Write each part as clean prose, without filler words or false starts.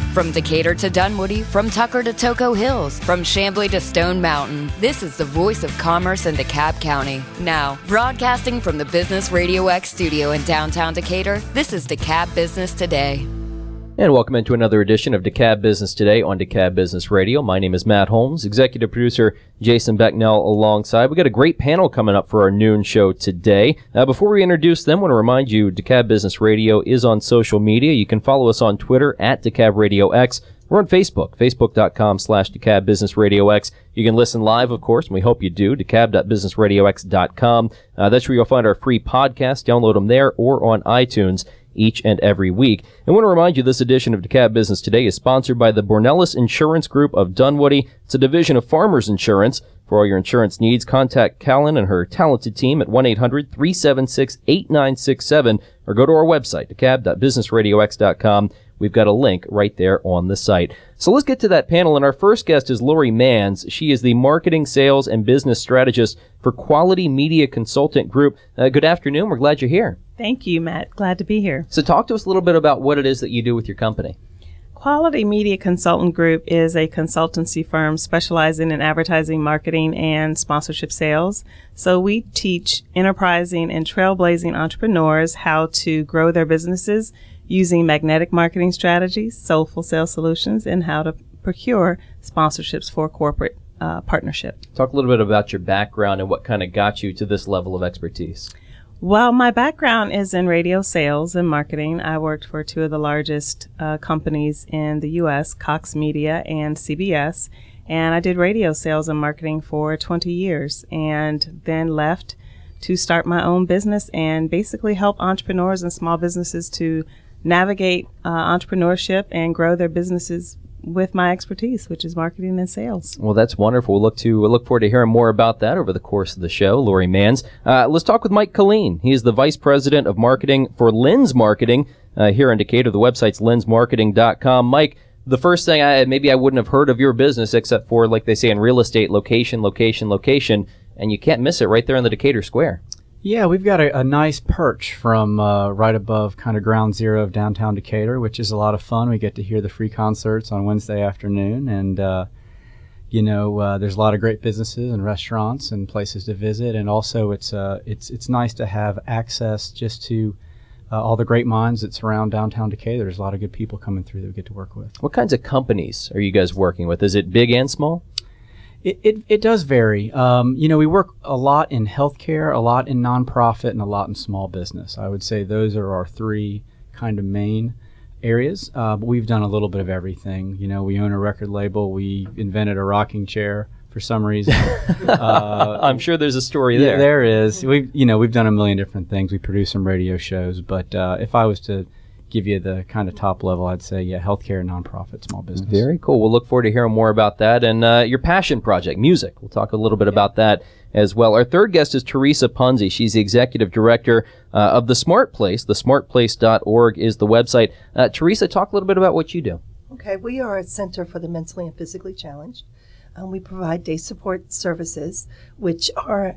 From Decatur to Dunwoody, from Tucker to Toco Hills, from Chamblee to Stone Mountain, this is the voice of commerce in DeKalb County. Now, broadcasting from the Business Radio X studio in downtown Decatur, this is DeKalb Business Today. And welcome into another edition of DeKalb Business Today on DeKalb Business Radio. My name is Matt Holmes, executive producer Jason Becknell alongside. We got a great panel coming up for our noon show today. Before we introduce them, I want to remind you DeKalb Business Radio is on social media. You can follow us on Twitter at DeKalb Radio X. We're on Facebook, facebook.com/DeKalb Business Radio X. You can listen live, of course, and we hope you do, DeKalb.businessradiox.com. That's where you'll find our free podcast. Download them there or on iTunes each and every week. I want to remind you this edition of DeKalb Business Today is sponsored by the Bornelis Insurance Group of Dunwoody. It's a division of Farmers Insurance. For all your insurance needs, contact Callan and her talented team at 1-800-376-8967 or go to our website, DeKalb.businessradiox.com. We've got a link right there on the site. So let's get to that panel, and our first guest is Lori Manns. She is the Marketing, Sales, and Business Strategist for Quality Media Consultant Group. Good afternoon. We're glad you're here. Thank you, Matt. Glad to be here. So talk to us a little bit about what it is that you do with your company. Quality Media Consultant Group is a consultancy firm specializing in advertising, marketing, and sponsorship sales. So we teach enterprising and trailblazing entrepreneurs how to grow their businesses using magnetic marketing strategies, soulful sales solutions, and how to procure sponsorships for corporate partnership. Talk a little bit about your background and what kind of got you to this level of expertise. Well, my background is in radio sales and marketing. I worked for two of the largest companies in the U.S., Cox Media and CBS, and I did radio sales and marketing for 20 years and then left to start my own business and basically help entrepreneurs and small businesses to navigate entrepreneurship and grow their businesses with my expertise, which is marketing and sales. Well, that's wonderful. We'll look forward to hearing more about that over the course of the show. Lori Manns. Let's talk with Mike Colleen. He is the Vice President of Marketing for Lens Marketing here in Decatur. The website's lensmarketing.com. Mike, the first thing maybe I wouldn't have heard of your business except for, like they say in real estate, location, and you can't miss it right there in the Decatur Square. Yeah, we've got a nice perch from right above kind of ground zero of downtown Decatur, which is a lot of fun. We get to hear the free concerts on Wednesday afternoon, and there's a lot of great businesses and restaurants and places to visit, and also it's nice to have access just to all the great minds that surround downtown Decatur. There's a lot of good people coming through that we get to work with. What kinds of companies are you guys working with? Is it big and small? It does vary. We work a lot in healthcare, a lot in nonprofit, and a lot in small business. I would say those are our three kind of main areas. But we've done a little bit of everything. We own a record label. We invented a rocking chair for some reason. I'm sure there's a story there. There is. We've done a million different things. We produce some radio shows. But if I was to give you the kind of top level, I'd say, healthcare, nonprofit, small business. Very cool. We'll look forward to hearing more about that. And your passion project, music. We'll talk a little bit about that as well. Our third guest is Teresa Punzi. She's the executive director of The Smart Place. TheSmartPlace.org is the website. Teresa, talk a little bit about what you do. Okay, we are a center for the mentally and physically challenged. We provide day support services, which are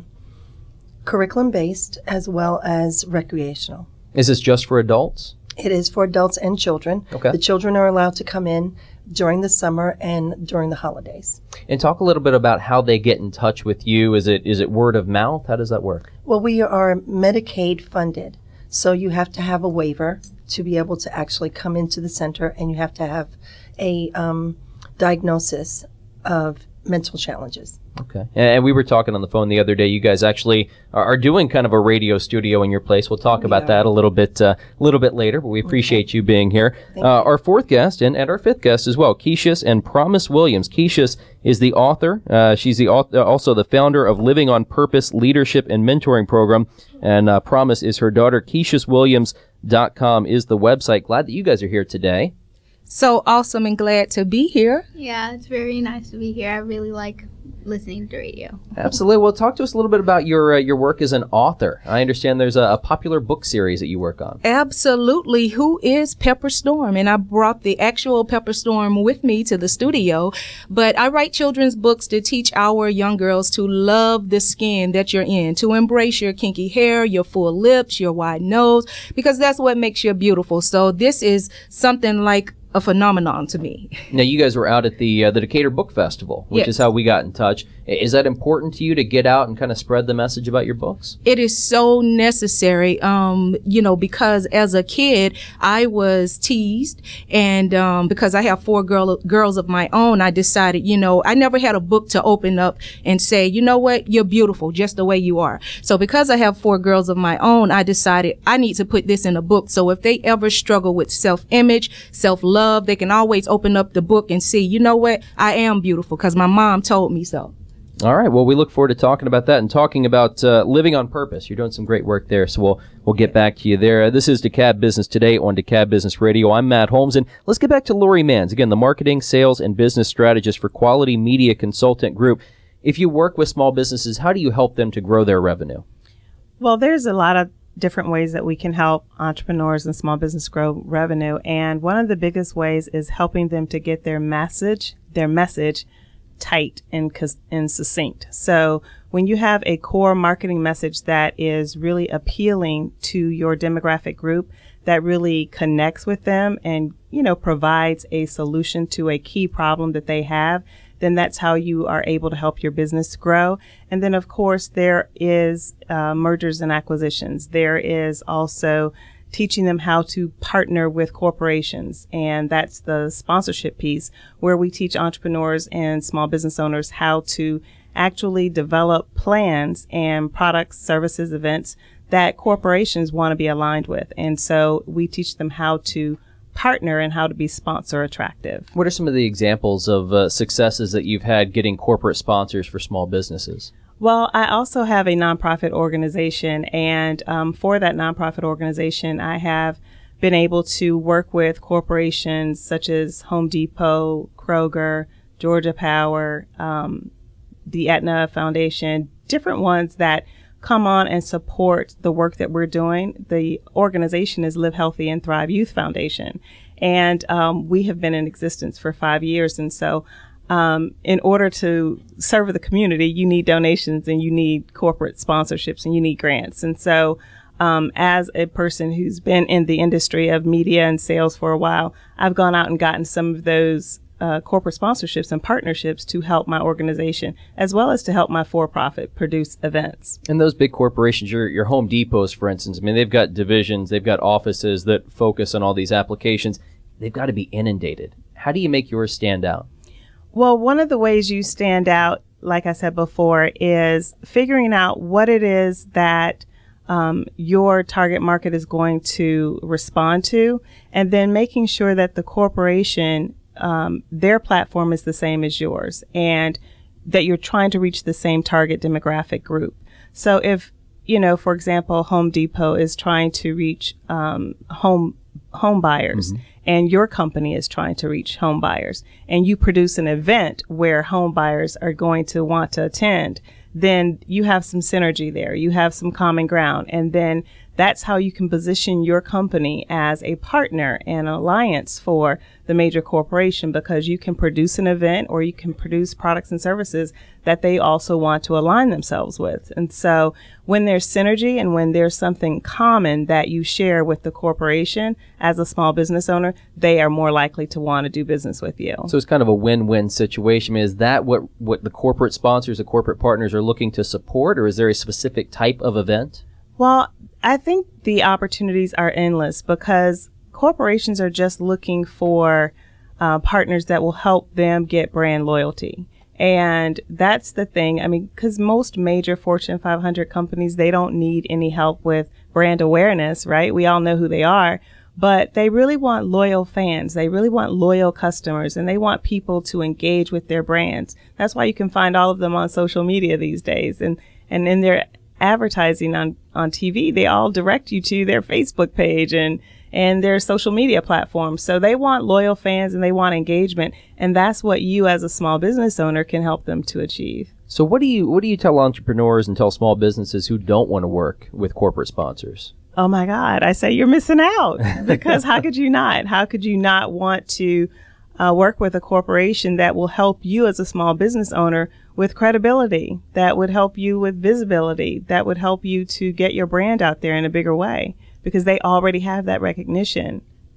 curriculum-based as well as recreational. Is this just for adults? It is for adults and children. Okay. The children are allowed to come in during the summer and during the holidays. And talk a little bit about how they get in touch with you. Is it word of mouth? How does that work? Well, we are Medicaid funded, so you have to have a waiver to be able to actually come into the center, and you have to have a diagnosis of mental challenges. Okay. And we were talking on the phone the other day. You guys actually are doing kind of a radio studio in your place. We'll talk about that a little bit later, but we appreciate you being here. Our fourth guest and our fifth guest as well, Keisha and Promise Williams. Keisha is the author. She's the also the founder of Living on Purpose Leadership and Mentoring Program, and Promise is her daughter. KeishasWilliams.com is the website. Glad that you guys are here today. So awesome and glad to be here. Yeah, it's very nice to be here. I really like listening to radio. Absolutely. Well, talk to us a little bit about your work as an author. I understand there's a popular book series that you work on. Absolutely. Who is Pepper Storm? And I brought the actual Pepper Storm with me to the studio. But I write children's books to teach our young girls to love the skin that you're in, to embrace your kinky hair, your full lips, your wide nose, because that's what makes you beautiful. So this is something like a phenomenon to me. Now, you guys were out at the Decatur Book Festival, which Yes. is how we got in touch. Is that important to you to get out and kind of spread the message about your books? It is so necessary, because as a kid, I was teased. And because I have 4 girls of my own, I decided, I never had a book to open up and say, you know what, you're beautiful just the way you are. So because I have 4 girls of my own, I decided I need to put this in a book. So if they ever struggle with self-image, self-love, they can always open up the book and see, you know what, I am beautiful because my mom told me so. All right. Well, we look forward to talking about that and talking about living on purpose. You're doing some great work there, so we'll get back to you there. This is DeKalb Business Today on DeKalb Business Radio. I'm Matt Holmes, and let's get back to Lori Manns, again, the marketing, sales, and business strategist for Quality Media Consultant Group. If you work with small businesses, how do you help them to grow their revenue? Well, there's a lot of different ways that we can help entrepreneurs and small business grow revenue. And one of the biggest ways is helping them to get their message tight and succinct. So when you have a core marketing message that is really appealing to your demographic group, that really connects with them and, provides a solution to a key problem that they have, then that's how you are able to help your business grow. And then, of course, there is mergers and acquisitions. There is also teaching them how to partner with corporations. And that's the sponsorship piece, where we teach entrepreneurs and small business owners how to actually develop plans and products, services, events that corporations want to be aligned with. And so we teach them how to partner and how to be sponsor attractive. What are some of the examples of successes that you've had getting corporate sponsors for small businesses? Well, I also have a nonprofit organization, and for that nonprofit organization, I have been able to work with corporations such as Home Depot, Kroger, Georgia Power, the Aetna Foundation, different ones that come on and support the work that we're doing. The organization is Live Healthy and Thrive Youth Foundation, and we have been in existence for 5 years. And so in order to serve the community, you need donations and you need corporate sponsorships and you need grants. And so as a person who's been in the industry of media and sales for a while, I've gone out and gotten some of those corporate sponsorships and partnerships to help my organization, as well as to help my for-profit produce events. And those big corporations, your Home Depots, for instance, I mean, they've got divisions, they've got offices that focus on all these applications. They've got to be inundated. How do you make yours stand out? Well, one of the ways you stand out, like I said before, is figuring out what it is that your target market is going to respond to, and then making sure that the corporation, their platform is the same as yours, and that you're trying to reach the same target demographic group. So if, for example, Home Depot is trying to reach home buyers, and your company is trying to reach home buyers, and you produce an event where home buyers are going to want to attend, then you have some synergy there. You have some common ground. And then that's how you can position your company as a partner and alliance for the major corporation, because you can produce an event or you can produce products and services that they also want to align themselves with. And so when there's synergy and when there's something common that you share with the corporation as a small business owner, they are more likely to want to do business with you. So it's kind of a win-win situation. I mean, is that what the corporate sponsors, the corporate partners are looking to support, or is there a specific type of event? Well, I think the opportunities are endless, because corporations are just looking for partners that will help them get brand loyalty. And that's the thing. I mean, because most major Fortune 500 companies, they don't need any help with brand awareness, right? We all know who they are, but they really want loyal fans. They really want loyal customers, and they want people to engage with their brands. That's why you can find all of them on social media these days. And in their advertising on TV, they all direct you to their Facebook page and their social media platforms. So they want loyal fans and they want engagement. And that's what you as a small business owner can help them to achieve. So what do you tell entrepreneurs and tell small businesses who don't want to work with corporate sponsors? Oh my God, I say you're missing out, because how could you not? How could you not want to work with a corporation that will help you as a small business owner with credibility, that would help you with visibility, that would help you to get your brand out there in a bigger way, because they already have that recognition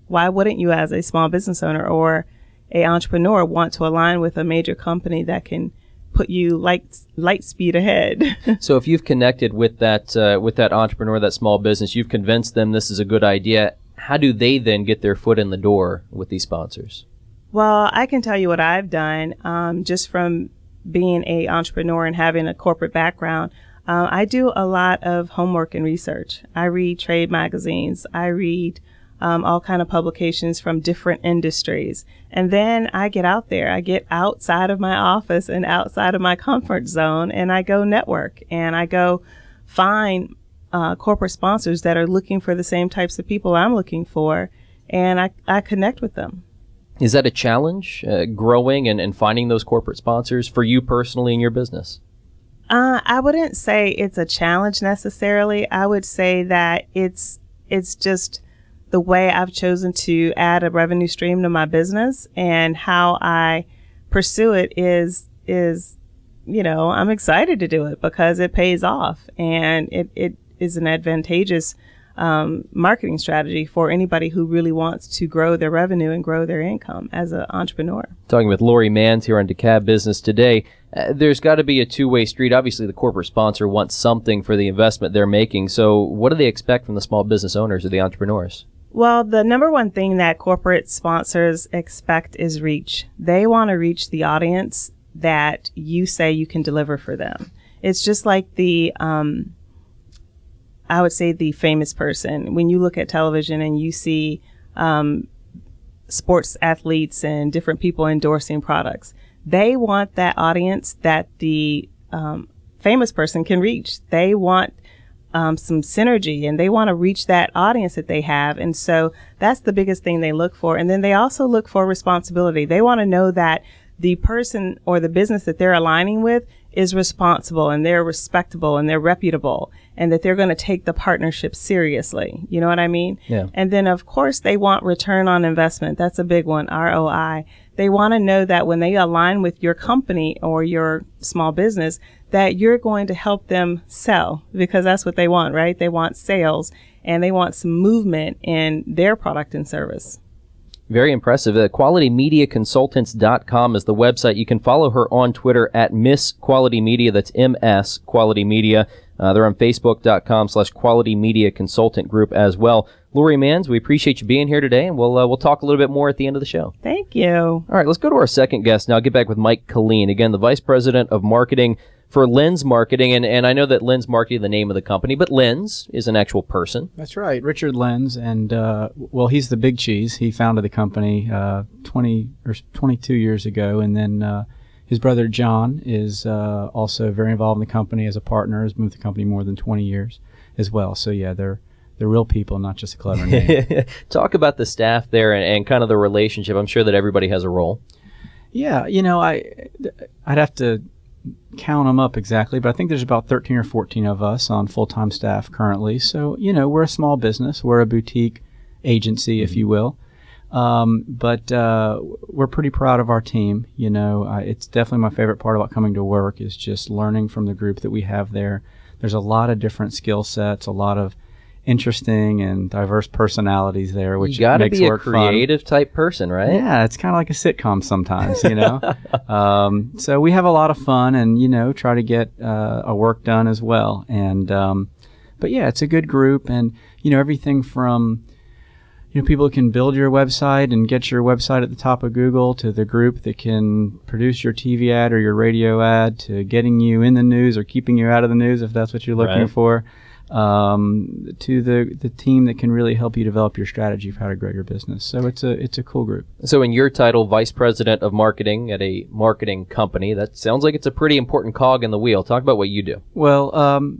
why wouldn't you, as a small business owner or a entrepreneur, want to align with a major company that can put you light speed ahead? So if you've connected with that entrepreneur, that small business, you've convinced them this is a good idea. How do they then get their foot in the door with these sponsors? Well, I can tell you what I've done just from being a entrepreneur and having a corporate background. I do a lot of homework and research. I read trade magazines. I read all kind of publications from different industries. And then I get out there. I get outside of my office and outside of my comfort zone, and I go network, and I go find corporate sponsors that are looking for the same types of people I'm looking for, and I connect with them. Is that a challenge, growing and finding those corporate sponsors for you personally in your business? I wouldn't say it's a challenge necessarily. I would say that it's just the way I've chosen to add a revenue stream to my business, and how I pursue it is, I'm excited to do it because it pays off, and it is an advantageous marketing strategy for anybody who really wants to grow their revenue and grow their income as an entrepreneur. Talking with Lori Manns here on DeKalb Business Today. There's got to be a two-way street. Obviously, the corporate sponsor wants something for the investment they're making. So what do they expect from the small business owners or the entrepreneurs? Well, the number one thing that corporate sponsors expect is reach. They want to reach the audience that you say you can deliver for them. It's just like the I would say the famous person. When you look at television and you see sports athletes and different people endorsing products, they want that audience that the famous person can reach. They want some synergy, and they want to reach that audience that they have. And so that's the biggest thing they look for. And then they also look for responsibility. They want to know that the person or the business that they're aligning with is responsible, and they're respectable, and they're reputable, and that they're going to take the partnership seriously. You know what I mean? Yeah. And then, of course, they want return on investment. That's a big one, ROI. They want to know that when they align with your company or your small business, that you're going to help them sell, because that's what they want, right? They want sales, and they want some movement in their product and service. Very impressive. QualityMediaConsultants.com is the website. You can follow her on Twitter at Miss Quality Media. That's MS Quality Media. They're on Facebook.com/Quality Media Consultant Group as well. Lori Manns, we appreciate you being here today, and we'll talk a little bit more at the end of the show. Thank you. All right, let's go to our second guest now. I'll get back with Mike Killeen, again, the Vice President of Marketing for Lens Marketing. And I know that Lens Marketing is the name of the company, but Lens is an actual person. That's right, Richard Lens, and he's the big cheese. He founded the company 22 years ago, and then his brother John is also very involved in the company as a partner. Has moved the company more than 20 years as well. So yeah, they're real people, not just a clever name. Talk about the staff there and kind of the relationship. I'm sure that everybody has a role. Yeah, I'd have to count them up exactly, but I think there's about 13 or 14 of us on full-time staff currently. So, we're a small business. We're a boutique agency, if you will. But we're pretty proud of our team. It's definitely my favorite part about coming to work is just learning from the group that we have there. There's a lot of different skill sets, a lot of interesting and diverse personalities there, which you gotta makes be work a creative type person, right? Yeah, it's kind of like a sitcom sometimes, So we have a lot of fun and, try to get our work done as well. And, but yeah, it's a good group, and, everything from, people who can build your website and get your website at the top of Google, to the group that can produce your TV ad or your radio ad, to getting you in the news or keeping you out of the news if that's what you're looking for. To the team that can really help you develop your strategy for how to grow your business. So it's a cool group. So in your title, Vice President of Marketing at a marketing company, that sounds like it's a pretty important cog in the wheel. Talk about what you do. Well,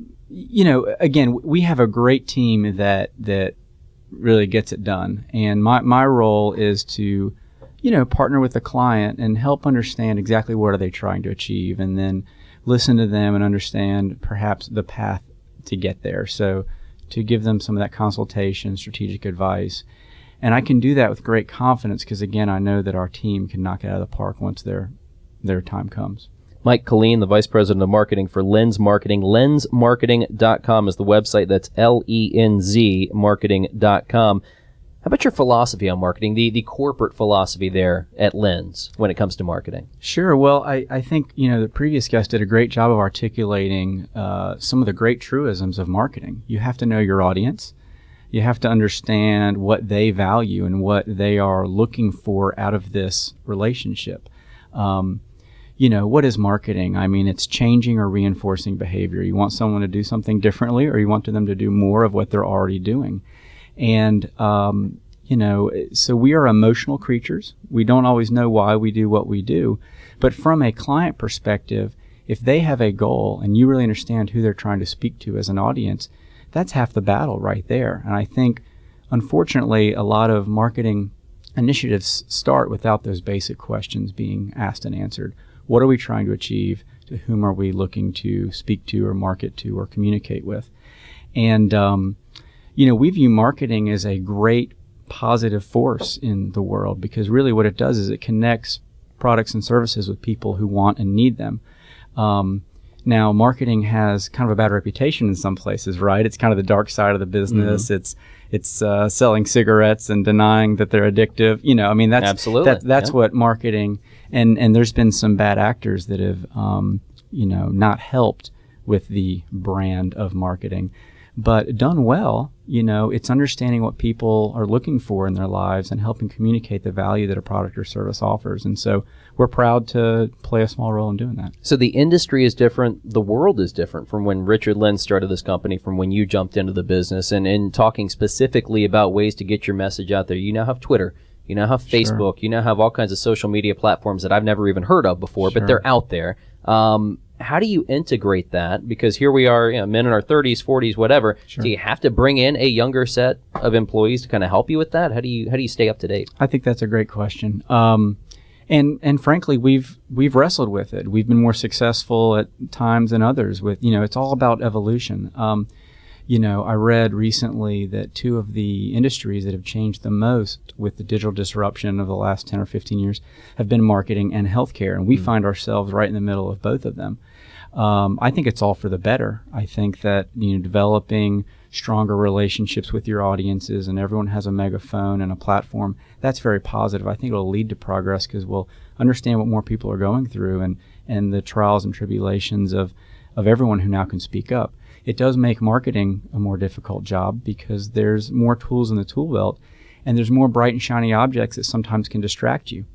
again, we have a great team that really gets it done. And my role is to, partner with the client and help understand exactly what are they trying to achieve, and then listen to them and understand perhaps the path to get there. So to give them some of that consultation, strategic advice. And I can do that with great confidence because, again, I know that our team can knock it out of the park once their time comes. Mike Killeen, the Vice President of Marketing for Lens Marketing. LensMarketing.com is the website. That's LENZ marketing.com. How about your philosophy on marketing, the corporate philosophy there at Lens when it comes to marketing? Sure. Well, I think, the previous guest did a great job of articulating some of the great truisms of marketing. You have to know your audience. You have to understand what they value and what they are looking for out of this relationship. What is marketing? I mean, it's changing or reinforcing behavior. You want someone to do something differently, or you want them to do more of what they're already doing. And, so we are emotional creatures. We don't always know why we do what we do. But from a client perspective, if they have a goal and you really understand who they're trying to speak to as an audience, that's half the battle right there. And I think, unfortunately, a lot of marketing initiatives start without those basic questions being asked and answered. What are we trying to achieve? To whom are we looking to speak to or market to or communicate with? And, we view marketing as a great positive force in the world, because really what it does is it connects products and services with people who want and need them. Now, marketing has kind of a bad reputation in some places, right? It's kind of the dark side of the business. Mm-hmm. It's selling cigarettes and denying that they're addictive. That's absolutely that's what marketing. And there's been some bad actors that have not helped with the brand of marketing. But done well, it's understanding what people are looking for in their lives and helping communicate the value that a product or service offers. And so we're proud to play a small role in doing that. So the industry is different. The world is different from when Richard Lens started this company, from when you jumped into the business. And in talking specifically about ways to get your message out there, you now have Twitter. You now have Facebook. Sure. You now have all kinds of social media platforms that I've never even heard of before, but they're out there. How do you integrate that? Because here we are, men in our 30s, 40s, whatever. Sure. Do you have to bring in a younger set of employees to kind of help you with that? How do you stay up to date? I think that's a great question. And frankly, we've wrestled with it. We've been more successful at times than others. With it's all about evolution. I read recently that two of the industries that have changed the most with the digital disruption of the last 10 or 15 years have been marketing and healthcare, and we find ourselves right in the middle of both of them. I think it's all for the better. I think that developing stronger relationships with your audiences, and everyone has a megaphone and a platform, that's very positive. I think it'll lead to progress because we'll understand what more people are going through and the trials and tribulations of everyone who now can speak up. It does make marketing a more difficult job because there's more tools in the tool belt, and there's more bright and shiny objects that sometimes can distract you.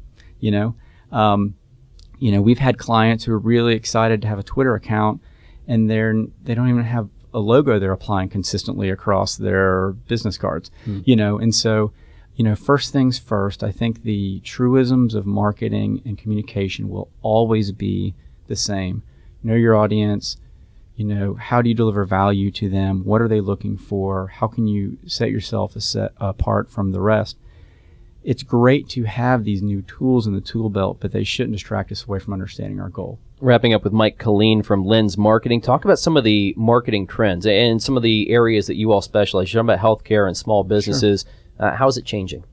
We've had clients who are really excited to have a Twitter account, and they don't even have a logo they're applying consistently across their business cards. And so, first things first, I think the truisms of marketing and communication will always be the same. Know your audience. How do you deliver value to them? What are they looking for? How can you set yourself apart from the rest? It's great to have these new tools in the tool belt, but they shouldn't distract us away from understanding our goal. Wrapping up with Mike Killeen from Lens Marketing. Talk about some of the marketing trends and some of the areas that you all specialize. You're talking about healthcare and small businesses. Sure. How is it changing?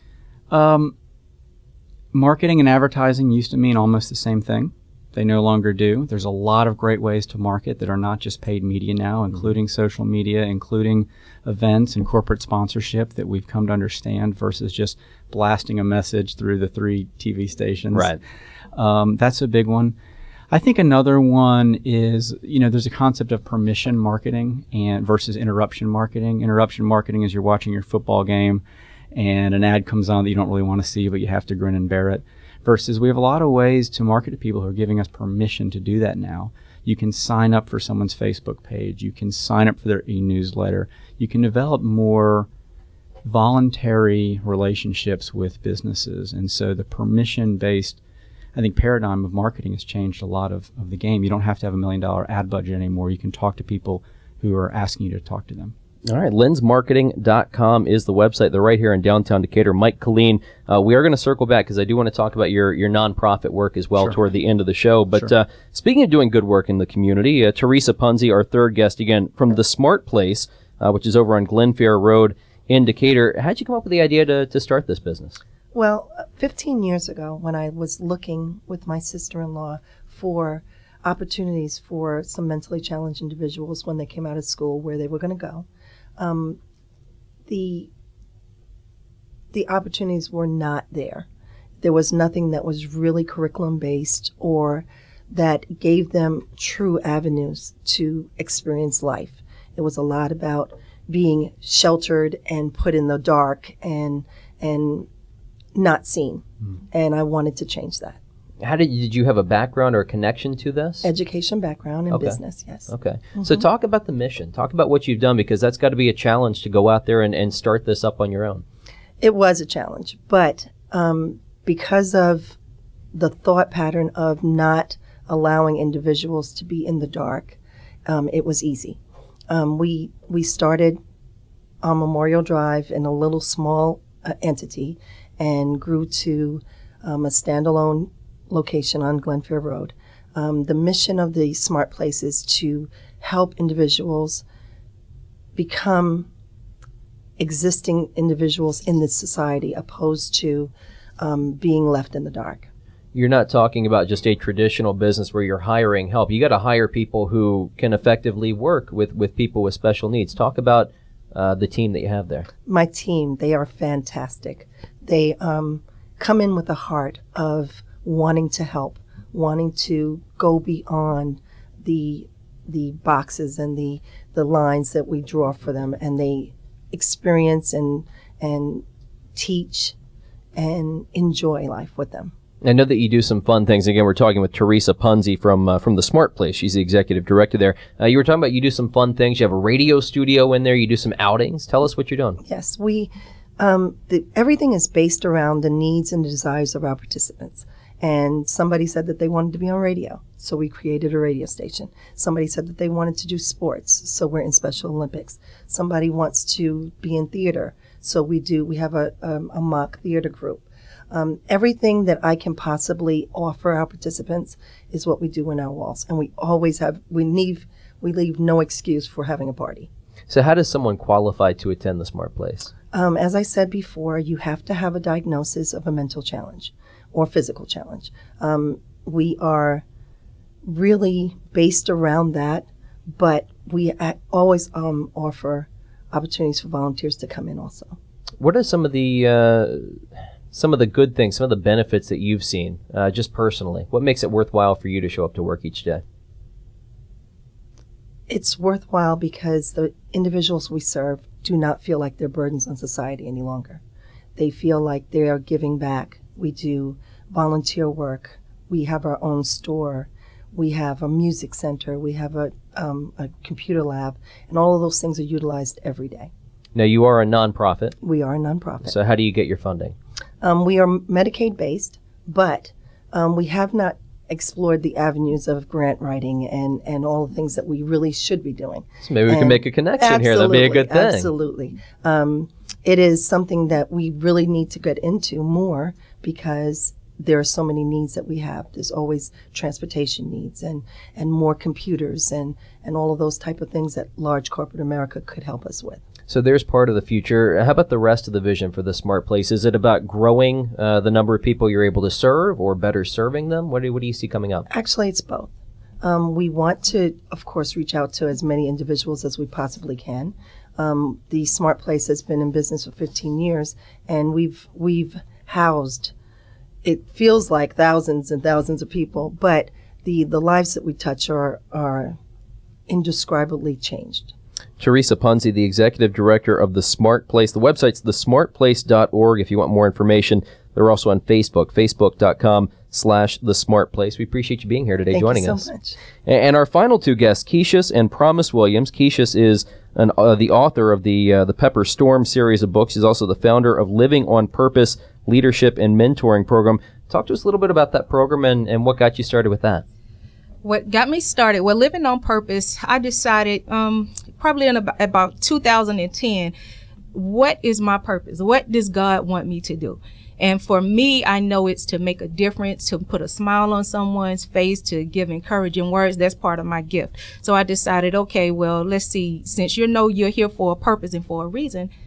Marketing and advertising used to mean almost the same thing. They no longer do. There's a lot of great ways to market that are not just paid media now, including social media, including events and corporate sponsorship that we've come to understand versus just blasting a message through the 3 TV stations. Right. That's a big one. I think another one is, there's a concept of permission marketing and versus interruption marketing. Interruption marketing is you're watching your football game and an ad comes on that you don't really want to see, but you have to grin and bear it. Versus we have a lot of ways to market to people who are giving us permission to do that now. You can sign up for someone's Facebook page. You can sign up for their e-newsletter. You can develop more voluntary relationships with businesses. And so the permission-based, I think, paradigm of marketing has changed a lot of the game. You don't have to have $1 million ad budget anymore. You can talk to people who are asking you to talk to them. All right, lensmarketing.com is the website. They're right here in downtown Decatur. Mike Killeen, we are going to circle back because I do want to talk about your nonprofit work as well toward the end of the show. But speaking of doing good work in the community, Teresa Punzi, our third guest, again, from The Smart Place, which is over on Glenfair Road in Decatur. How did you come up with the idea to start this business? Well, 15 years ago, when I was looking with my sister-in-law for opportunities for some mentally challenged individuals when they came out of school where they were going to go, the the opportunities were not there. There was nothing that was really curriculum based or that gave them true avenues to experience life. It was a lot about being sheltered and put in the dark and not seen. And I wanted to change that. Did you have a background or a connection to this? Education background in Okay. business, yes. Okay. So talk about the mission. Talk about what you've done, because that's got to be a challenge to go out there and start this up on your own. It was a challenge, but because of the thought pattern of not allowing individuals to be in the dark, it was easy. We started on Memorial Drive in a little small entity and grew to a standalone location on Glenfair Road. The mission of the Smart Place is to help individuals become existing individuals in this society, opposed to being left in the dark. You're not talking about just a traditional business where you're hiring help. You got to hire people who can effectively work with people with special needs. Talk about the team that you have there. My team, they are fantastic. They come in with a heart of wanting to help, wanting to go beyond the boxes and the lines that we draw for them, and they experience and teach and enjoy life with them. I know that you do some fun things. Again, we're talking with Teresa Punzi from the Smart Place. She's the executive director there. You were talking about you do some fun things. You have a radio studio in there. You do some outings. Tell us what you're doing. Yes, everything is based around the needs and the desires of our participants. And somebody said that they wanted to be on radio, so we created a radio station. Somebody said that they wanted to do sports, so we're in Special Olympics. Somebody wants to be in theater, so we have a mock theater group. Everything that I can possibly offer our participants is what we do in our walls, and we always have. We leave no excuse for having a party. So how does someone qualify to attend the Smart Place? As I said before, you have to have a diagnosis of a mental challenge or physical challenge. We are really based around that, but we always offer opportunities for volunteers to come in also. What are some of the good things, some of the benefits that you've seen, just personally? What makes it worthwhile for you to show up to work each day? It's worthwhile because the individuals we serve do not feel like they're burdens on society any longer. They feel like they are giving back. We do volunteer work. We have our own store. We have a music center. We have a computer lab. And all of those things are utilized every day. Now, you are a nonprofit. We are a nonprofit. So how do you get your funding? We are Medicaid-based, but we have not explored the avenues of grant writing and all the things that we really should be doing. So maybe we can make a connection here. That'd be a good thing. Absolutely. It is something that we really need to get into more because there are so many needs that we have. There's always transportation needs and more computers and all of those type of things that large corporate America could help us with. So there's part of the future. How about the rest of the vision for the Smart Place? Is it about growing the number of people you're able to serve or better serving them? What do you see coming up? Actually, it's both. We want to, of course, reach out to as many individuals as we possibly can. The Smart Place has been in business for 15 years, and we've housed, it feels like thousands and thousands of people, but the lives that we touch are indescribably changed. Teresa Punzi, the executive director of the Smart Place. The website's thesmartplace.org if you want more information. They're also on Facebook, facebook.com/thesmartplace. We appreciate you being here today, joining us. Thank you so much. And our final two guests, Keishus and Promise Williams. Keishus is the author of the Pepper Storm series of books. He's also the founder of Living on Purpose Leadership and Mentoring Program. Talk to us a little bit about that program and what got you started with that. What got me started? Well, Living on Purpose, I decided probably in about 2010, what is my purpose? What does God want me to do? And for me, I know it's to make a difference, to put a smile on someone's face, to give encouraging words. That's part of my gift. So I decided, okay, well, let's see, since you're here for a purpose and for a reason,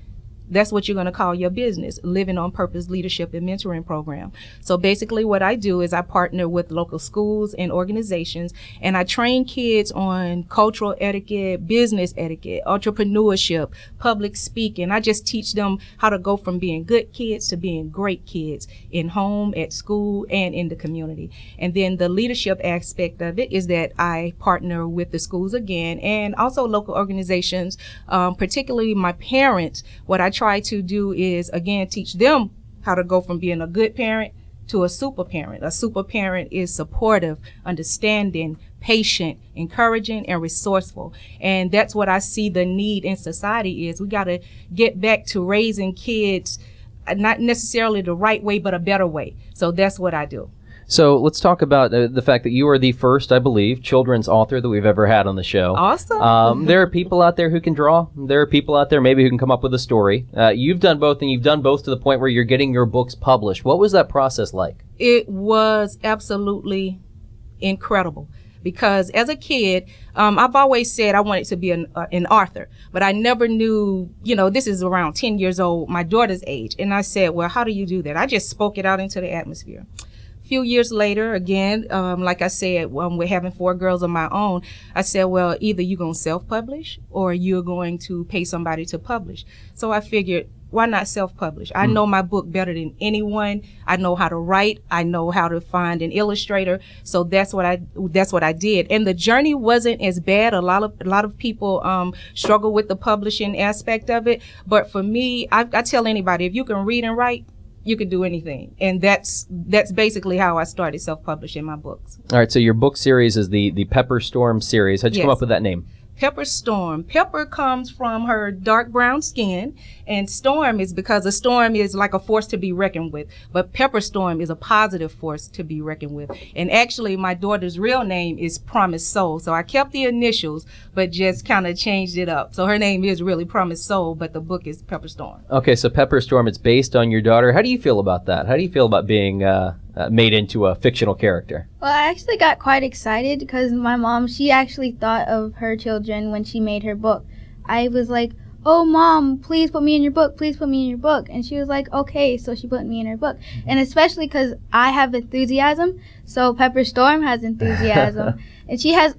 that's what you're going to call your business, Living on Purpose Leadership and Mentoring Program. So basically what I do is I partner with local schools and organizations, and I train kids on cultural etiquette, business etiquette, entrepreneurship, public speaking. I just teach them how to go from being good kids to being great kids in home, at school, and in the community. And then the leadership aspect of it is that I partner with the schools again, and also local organizations, particularly my parents. What I try to do is, again, teach them how to go from being a good parent to a super parent. A super parent is supportive, understanding, patient, encouraging, and resourceful. And that's what I see the need in society is. We got to get back to raising kids, not necessarily the right way, but a better way. So that's what I do. So let's talk about the fact that you are the first, I believe, children's author that we've ever had on the show. Awesome. There are people out there who can draw. There are people out there maybe who can come up with a story. You've done both, and you've done both to the point where you're getting your books published. What was that process like? It was absolutely incredible. Because as a kid, I've always said I wanted to be an author, but I never knew, this is around 10 years old, my daughter's age. And I said, well, how do you do that? I just spoke it out into the atmosphere. Few years later, again, like I said, we're having 4 girls of my own. I said, well, either you're going to self-publish or you're going to pay somebody to publish. So I figured, why not self-publish? I know my book better than anyone. I know how to write. I know how to find an illustrator. So that's what I did. And the journey wasn't as bad. A lot of people struggle with the publishing aspect of it. But for me, I tell anybody, if you can read and write, you can do anything. And that's basically how I started self-publishing my books. All right, so your book series is the Pepper Storm series. How'd you come up with that name? Pepper Storm. Pepper comes from her dark brown skin, and Storm is because a storm is like a force to be reckoned with. But Pepper Storm is a positive force to be reckoned with. And actually, my daughter's real name is Promise Soul. So I kept the initials, but just kind of changed it up. So her name is really Promise Soul, but the book is Pepper Storm. Okay, so Pepper Storm, it's based on your daughter. How do you feel about that? How do you feel about being made into a fictional character? Well, I actually got quite excited because my mom, she actually thought of her children when she made her book. I was like, oh, Mom, please put me in your book. Please put me in your book. And she was like, okay. So she put me in her book. And especially because I have enthusiasm, so Pepper Storm has enthusiasm. And she has,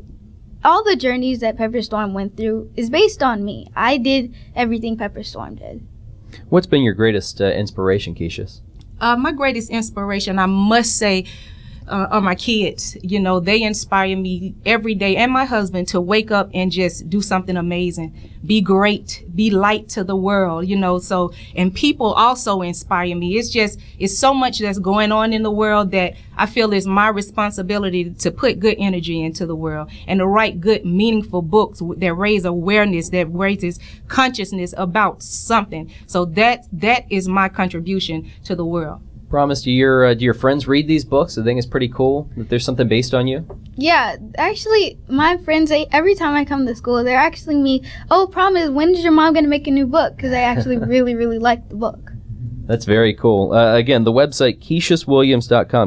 all the journeys that Pepper Storm went through is based on me. I did everything Pepper Storm did. What's been your greatest inspiration, Keisha? My greatest inspiration, I must say, are my kids. They inspire me every day, and my husband, to wake up and just do something amazing, be great, be light to the world, so, and people also inspire me. It's so much that's going on in the world that I feel is my responsibility to put good energy into the world and to write good, meaningful books that raise awareness, that raises consciousness about something. So that is my contribution to the world. Promise, do your friends read these books? I think it's pretty cool that there's something based on you. Yeah, actually, my friends, every time I come to school, they're asking me, oh, Promise, when is your mom going to make a new book? Because they actually really, really like the book. That's very cool. Again, the website, KeishusWilliams.com,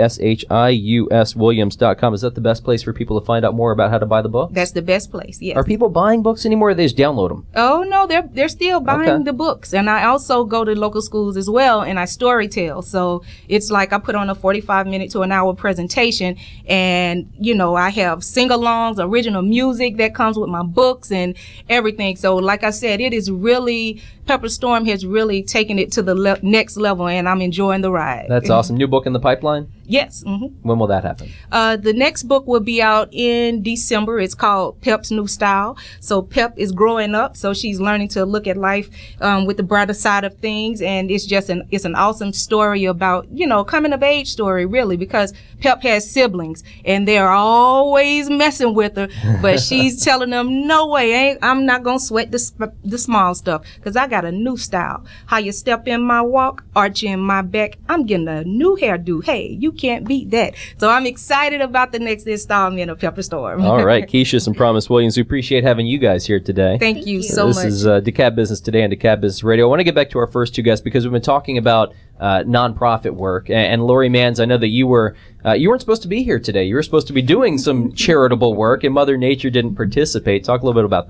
KESHIUS Williams.com. Is that the best place for people to find out more about how to buy the book? That's the best place, yes. Are people buying books anymore, or they just download them? Oh, no, they're still buying the books. And I also go to local schools as well, and I storytell. So it's like I put on a 45-minute to an hour presentation, and, I have sing-alongs, original music that comes with my books and everything. So like I said, it is really, Pepper Storm has really taken it to the next level, and I'm enjoying the ride. That's awesome. New book in the pipeline? Yes. Mm-hmm. When will that happen? The next book will be out in December. It's called Pep's New Style. So Pep is growing up, so she's learning to look at life with the brighter side of things, and it's just an awesome story about, coming of age story, really, because Pep has siblings, and they're always messing with her, but she's telling them, no way, I'm not going to sweat the small stuff, because I got a new style. How you step in my walk, arch in my back, I'm getting a new hairdo. Hey, you can't beat that. So I'm excited about the next installment of Pepper Storm. All right, Keisha and Promise Williams, we appreciate having you guys here today. Thank you so much. This is DeKalb Business Today on DeKalb Business Radio. I want to get back to our first two guests because we've been talking about nonprofit work. And Lori Manns, I know that you weren't supposed to be here today. You were supposed to be doing some charitable work, and Mother Nature didn't participate. Talk a little bit about that.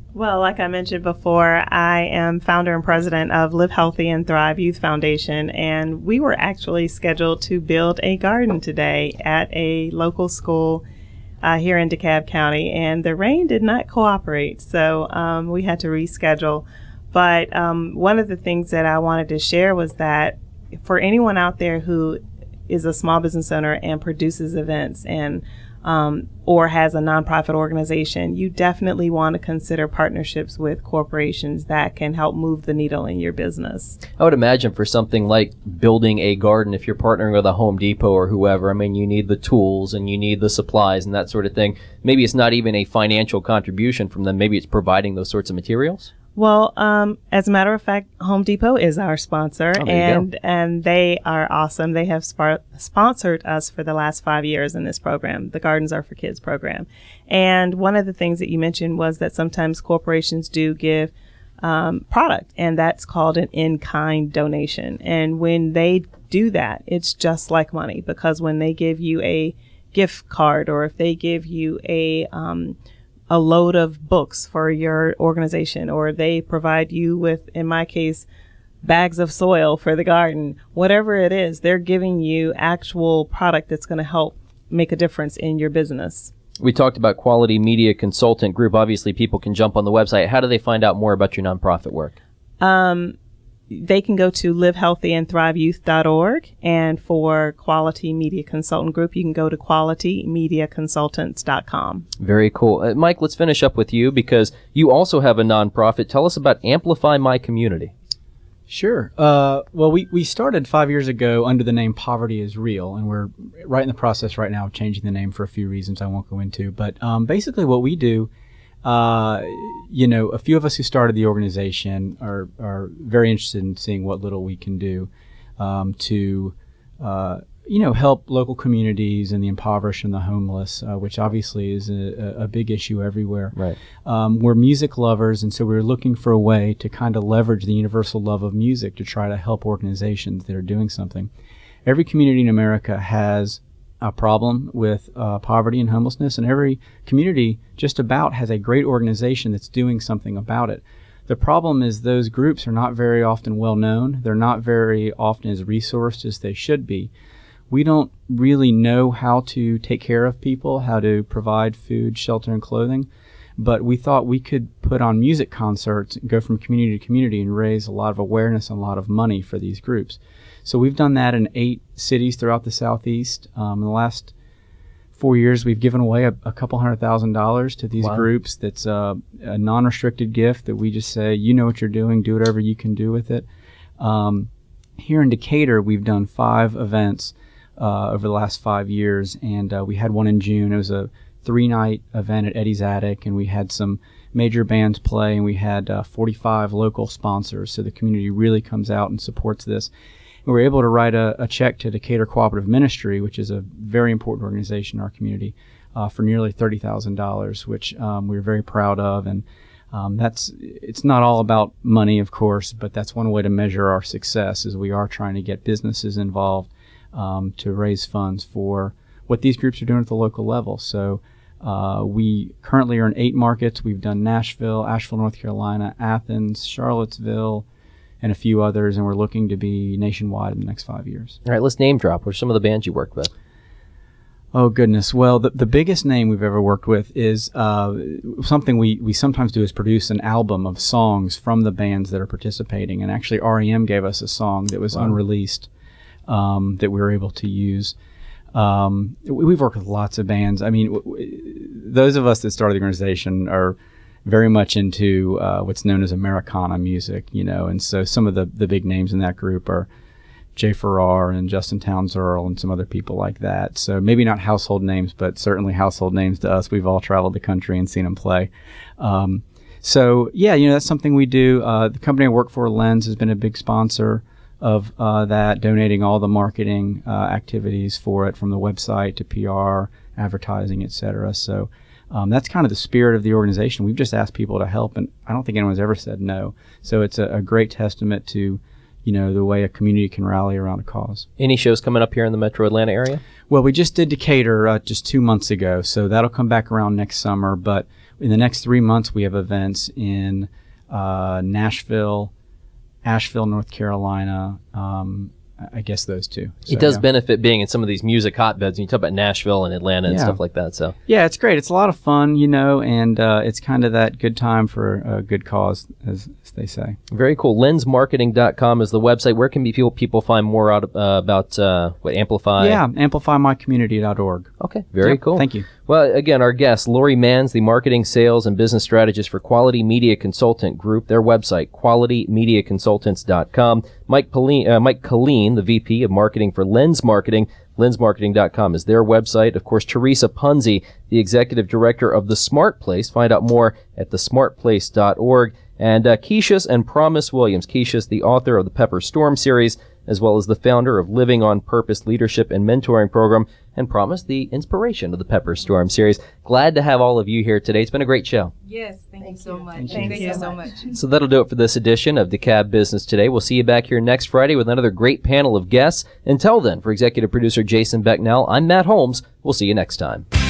Well, like I mentioned before, I am founder and president of Live Healthy and Thrive Youth Foundation, and we were actually scheduled to build a garden today at a local school here in DeKalb County, and the rain did not cooperate, so we had to reschedule. But one of the things that I wanted to share was that for anyone out there who is a small business owner and produces events and or has a nonprofit organization, you definitely want to consider partnerships with corporations that can help move the needle in your business. I would imagine for something like building a garden, if you're partnering with a Home Depot or whoever, I mean, you need the tools and you need the supplies and that sort of thing. Maybe it's not even a financial contribution from them. Maybe it's providing those sorts of materials. Well, as a matter of fact, Home Depot is our sponsor, Oh, and they are awesome. They have sponsored us for the last 5 years in this program, the Gardens Are for Kids program. And one of the things that you mentioned was that sometimes corporations do give product, and that's called an in-kind donation. And when they do that, it's just like money, because when they give you a gift card, or if they give you a load of books for your organization, or they provide you with, in my case, bags of soil for the garden, whatever it is, they're giving you actual product that's going to help make a difference in your business. We talked about Quality Media Consultant Group. Obviously, people can jump on the website. How do they find out more about your nonprofit work? They can go to livehealthyandthriveyouth.org, and for Quality Media Consultant Group, you can go to qualitymediaconsultants.com. Very cool. Mike, let's finish up with you, because you also have a nonprofit. Tell us about Amplify My Community. Sure. Well, we started 5 years ago under the name Poverty is Real, and we're right in the process right now of changing the name for a few reasons I won't go into. But basically what we do, a few of us who started the organization are very interested in seeing what little we can do to help local communities and the impoverished and the homeless, which obviously is a big issue everywhere. Right. We're music lovers, and so we're looking for a way to kind of leverage the universal love of music to try to help organizations that are doing something. Every community in America has a problem with poverty and homelessness, and every community just about has a great organization that's doing something about it. The problem is those groups are not very often well known. They're not very often as resourced as they should be. We don't really know how to take care of people, how to provide food, shelter, and clothing, but we thought we could put on music concerts and go from community to community and raise a lot of awareness and a lot of money for these groups. So we've done that in 8 cities throughout the Southeast. In the last 4 years, we've given away a couple $100,000 to these groups. That's a non-restricted gift that we just say, you know what you're doing, do whatever you can do with it. Here in Decatur, we've done 5 events over the last 5 years, and we had one in June. It was a 3-night event at Eddie's Attic, and we had some major bands play, and we had 45 local sponsors, so the community really comes out and supports this. We were able to write a check to Decatur Cooperative Ministry, which is a very important organization in our community, for nearly $30,000, which we're very proud of. And it's not all about money, of course, but that's one way to measure our success, is we are trying to get businesses involved to raise funds for what these groups are doing at the local level. So we currently are in 8 markets. We've done Nashville, Asheville, North Carolina, Athens, Charlottesville, and a few others, and we're looking to be nationwide in the next 5 years. All right, let's name drop. What are some of the bands you worked with? Oh, goodness. Well, the biggest name we've ever worked with is something we sometimes do is produce an album of songs from the bands that are participating. And actually, REM gave us a song that was unreleased that we were able to use. We've worked with lots of bands. I mean, those of us that started the organization are very much into what's known as Americana music, and so some of the big names in that group are Jay Farrar and Justin Townes Earl and some other people like that. So maybe not household names, but certainly household names to us. We've all traveled the country and seen them play. So yeah, that's something we do. The company I work for, Lens, has been a big sponsor of that, donating all the marketing activities for it, from the website to PR, advertising, etc. So that's kind of the spirit of the organization. We've just asked people to help, and I don't think anyone's ever said no. So it's a great testament to, the way a community can rally around a cause. Any shows coming up here in the Metro Atlanta area? Well, we just did Decatur just 2 months ago, so that'll come back around next summer. But in the next 3 months, we have events in Nashville, Asheville, North Carolina. I guess those two. So, it does benefit being in some of these music hotbeds. And you talk about Nashville and Atlanta and stuff like that. So yeah, it's great. It's a lot of fun, you know, and it's kind of that good time for a good cause, as they say. Very cool. Lensmarketing.com is the website. Where can people find more out about Amplify? Yeah, amplifymycommunity.org. Okay, very cool. Thank you. Well, again, our guest, Lori Manns, the marketing, sales, and business strategist for Quality Media Consultant Group. Their website, qualitymediaconsultants.com. Mike Colleen, the VP of Marketing for Lens Marketing. Lensmarketing.com is their website. Of course, Teresa Punzi, the Executive Director of The Smart Place. Find out more at thesmartplace.org. And Keisha and Promise Williams. Keisha's the author of the Pepper Storm series, as well as the founder of Living on Purpose Leadership and Mentoring Program, and Promise, the inspiration of the Pepper Storm series. Glad to have all of you here today. It's been a great show. Yes, thank you so much. Thank you so much. So that'll do it for this edition of DeKalb Business Today. We'll see you back here next Friday with another great panel of guests. Until then, for executive producer Jason Becknell, I'm Matt Holmes. We'll see you next time.